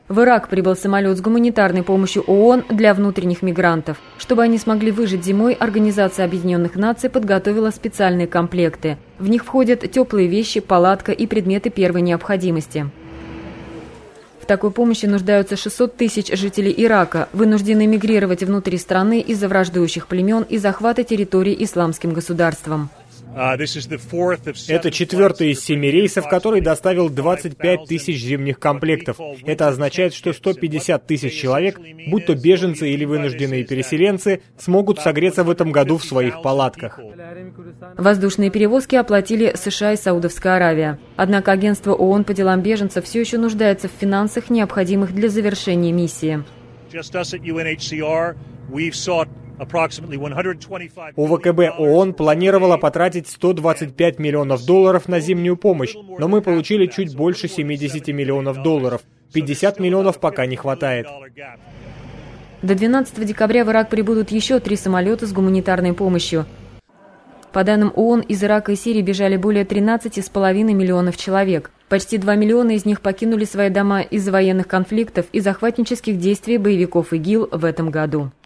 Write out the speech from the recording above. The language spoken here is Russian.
В Ирак прибыл самолет с гуманитарной помощью ООН для внутренних мигрантов. Чтобы они смогли выжить зимой, Организация Объединенных Наций подготовила специальные комплекты. В них входят теплые вещи, палатка и предметы первой необходимости. В такой помощи нуждаются 600 тысяч жителей Ирака, вынуждены мигрировать внутри страны из-за враждующих племен и захвата территорий исламским государством. Это четвертый из 7 рейсов, который доставил 25 тысяч зимних комплектов. Это означает, что 150 тысяч человек, будь то беженцы или вынужденные переселенцы, смогут согреться в этом году в своих палатках. Воздушные перевозки оплатили США и Саудовская Аравия. Однако агентство ООН по делам беженцев все еще нуждается в финансах, необходимых для завершения миссии. ОВКБ ООН планировала потратить $125 миллионов на зимнюю помощь, но мы получили чуть больше $70 миллионов. 50 миллионов пока не хватает. До 12 декабря в Ирак прибудут еще 3 самолета с гуманитарной помощью. По данным ООН, из Ирака и Сирии бежали более 13,5 миллионов человек. Почти 2 миллиона из них покинули свои дома из-за военных конфликтов и захватнических действий боевиков ИГИЛ в этом году.